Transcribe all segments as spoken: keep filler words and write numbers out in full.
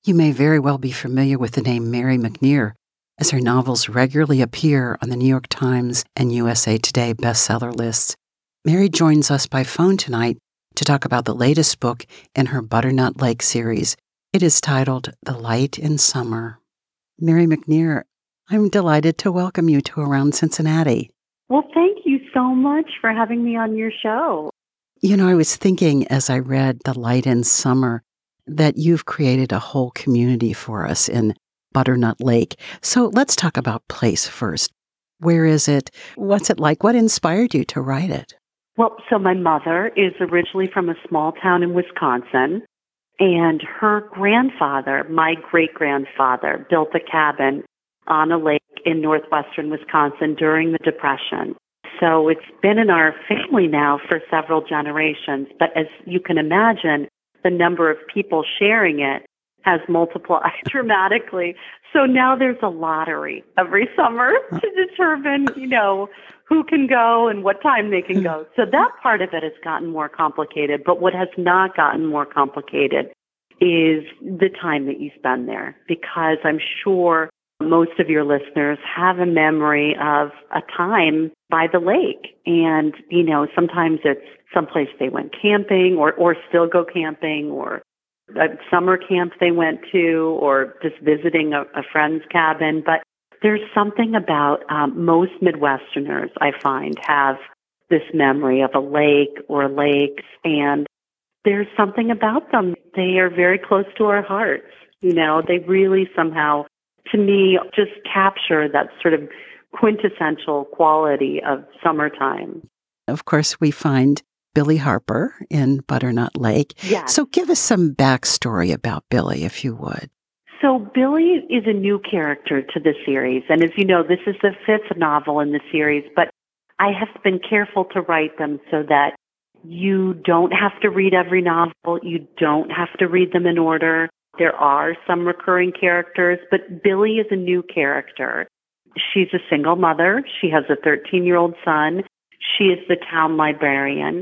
You may very well be familiar with the name Mary McNear, as her novels regularly appear on the New York Times and U S A Today bestseller lists. Mary joins us by phone tonight to talk about the latest book in her Butternut Lake series. It is titled The Light in Summer. Mary McNear, I'm delighted to welcome you to Around Cincinnati. Well, thank you so much for having me on your show. You know, I was thinking as I read The Light in Summer that you've created a whole community for us in Butternut Lake. So let's talk about place first. Where is it? What's it like? What inspired you to write it? Well, so my mother is originally from a small town in Wisconsin, and her grandfather, my great-grandfather, built a cabin on a lake in northwestern Wisconsin during the Depression. So it's been in our family now for several generations, but as you can imagine, the number of people sharing it has multiplied dramatically. So now there's a lottery every summer to determine, you know, who can go and what time they can go. So that part of it has gotten more complicated. But what has not gotten more complicated is the time that you spend there, because I'm sure most of your listeners have a memory of a time by the lake. And, you know, sometimes it's someplace they went camping or, or still go camping, or a summer camp they went to, or just visiting a, a friend's cabin. But there's something about um, most Midwesterners, I find, have this memory of a lake or lakes, and there's something about them. They are very close to our hearts. You know, they really somehow, to me, just capture that sort of quintessential quality of summertime. Of course, we find Billy Harper in Butternut Lake. Yes. So give us some backstory about Billy, if you would. So Billy is a new character to the series. And as you know, this is the fifth novel in the series, but I have been careful to write them so that you don't have to read every novel. You don't have to read them in order. There are some recurring characters, but Billy is a new character. She's a single mother. She has a thirteen-year-old son. She is the town librarian,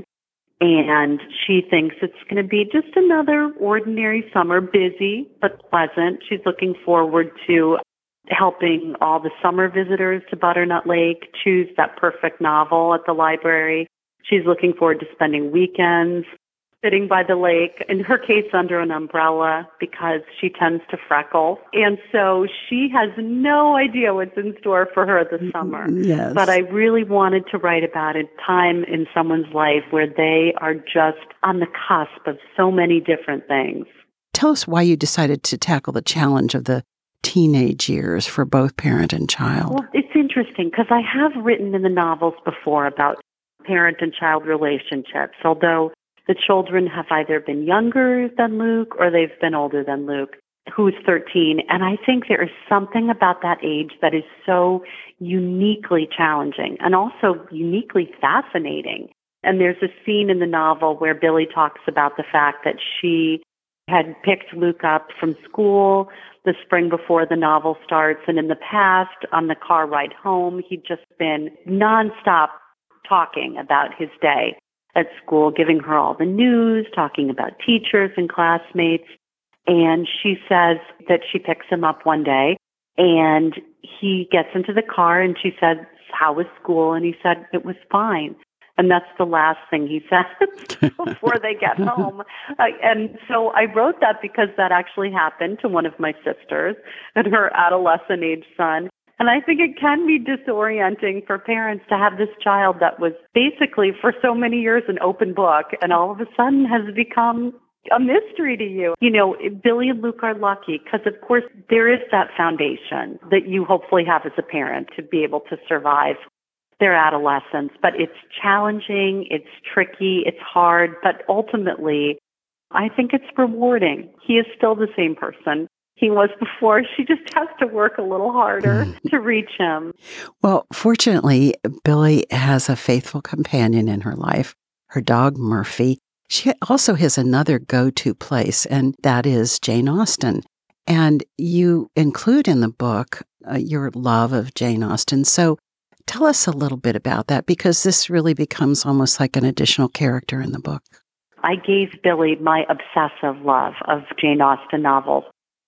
and she thinks it's going to be just another ordinary summer, busy but pleasant. She's looking forward to helping all the summer visitors to Butternut Lake choose that perfect novel at the library. She's looking forward to spending weekends sitting by the lake, in her case under an umbrella, because she tends to freckle. And so she has no idea what's in store for her this summer. Yes. But I really wanted to write about a time in someone's life where they are just on the cusp of so many different things. Tell us why you decided to tackle the challenge of the teenage years for both parent and child. Well, it's interesting because I have written in the novels before about parent and child relationships, although the children have either been younger than Luke or they've been older than Luke, who's thirteen. And I think there is something about that age that is so uniquely challenging and also uniquely fascinating. And there's a scene in the novel where Billy talks about the fact that she had picked Luke up from school the spring before the novel starts. And in the past, on the car ride home, he'd just been nonstop talking about his day at school, giving her all the news, talking about teachers and classmates. And she says that she picks him up one day and he gets into the car and she said, "How was school?" And he said, "It was fine." And that's the last thing he says before they get home. Uh, and so I wrote that because that actually happened to one of my sisters and her adolescent age son. And I think it can be disorienting for parents to have this child that was basically for so many years an open book and all of a sudden has become a mystery to you. You know, Billy and Luke are lucky because, of course, there is that foundation that you hopefully have as a parent to be able to survive their adolescence. But it's challenging, it's tricky, it's hard, but ultimately, I think it's rewarding. He is still the same person he was before. She just has to work a little harder to reach him. Well, fortunately, Billy has a faithful companion in her life, her dog Murphy. She also has another go-to place, and that is Jane Austen. And you include in the book uh, your love of Jane Austen. So tell us a little bit about that, because this really becomes almost like an additional character in the book. I gave Billy my obsessive love of Jane Austen novels.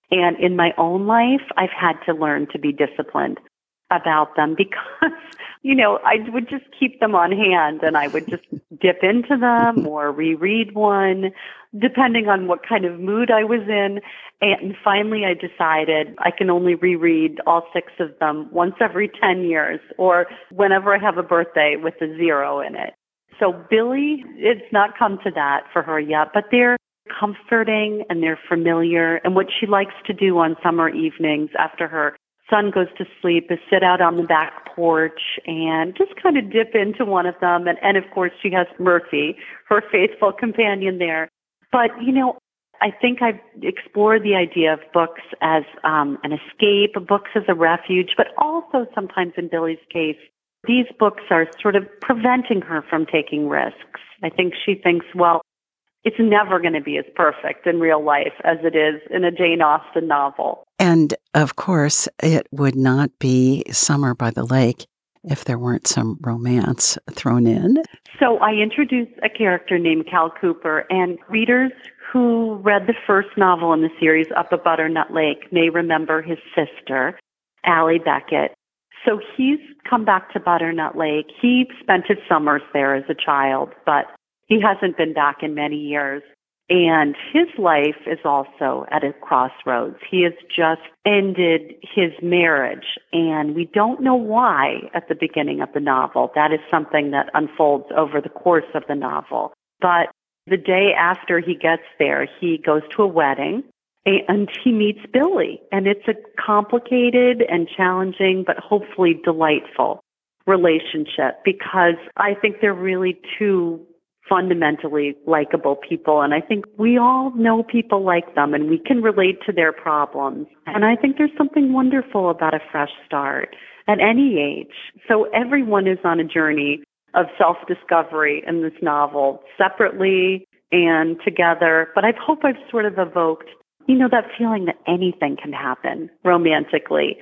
And in my own life, I've had to learn to be disciplined about them because, you know, I would just keep them on hand and I would just dip into them or reread one, depending on what kind of mood I was in. And finally, I decided I can only reread all six of them once every ten years or whenever I have a birthday with a zero in it. So Billy, it's not come to that for her yet, but they're comforting and they're familiar. And what she likes to do on summer evenings after her son goes to sleep is sit out on the back porch and just kind of dip into one of them. And, and of course, she has Murphy, her faithful companion there. But, you know, I think I've explored the idea of books as um, an escape, books as a refuge, but also sometimes in Billy's case, these books are sort of preventing her from taking risks. I think she thinks, well, it's never going to be as perfect in real life as it is in a Jane Austen novel. And, of course, it would not be Summer by the Lake if there weren't some romance thrown in. So I introduced a character named Cal Cooper, and readers who read the first novel in the series, Up a Butternut Lake, may remember his sister, Allie Beckett. So he's come back to Butternut Lake. He spent his summers there as a child, but he hasn't been back in many years. And his life is also at a crossroads. He has just ended his marriage, and we don't know why at the beginning of the novel. That is something that unfolds over the course of the novel. But the day after he gets there, he goes to a wedding, and he meets Billy. And it's a complicated and challenging, but hopefully delightful relationship because I think they're really two fundamentally likable people. And I think we all know people like them and we can relate to their problems. And I think there's something wonderful about a fresh start at any age. So everyone is on a journey of self-discovery in this novel, separately and together. But I hope I've sort of evoked, you know, that feeling that anything can happen romantically.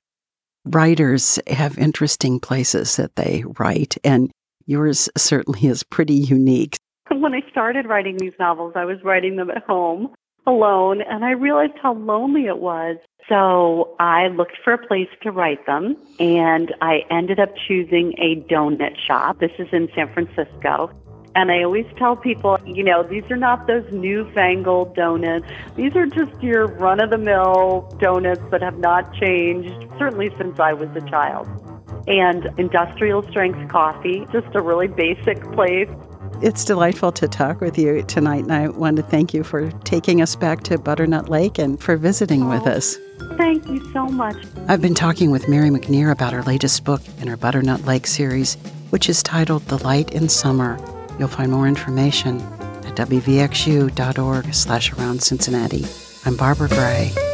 Writers have interesting places that they write, and yours certainly is pretty unique. When I started writing these novels, I was writing them at home alone, and I realized how lonely it was. So I looked for a place to write them, and I ended up choosing a donut shop. This is in San Francisco. And I always tell people, you know, these are not those newfangled donuts. These are just your run-of-the-mill donuts that have not changed, certainly since I was a child. And industrial strength coffee, just a really basic place. It's delightful to talk with you tonight, and I want to thank you for taking us back to Butternut Lake and for visiting oh, with us. Thank you so much. I've been talking with Mary McNear about her latest book in her Butternut Lake series, which is titled The Light in Summer. You'll find more information at w v x u dot org slash around Cincinnati. I'm Barbara Gray.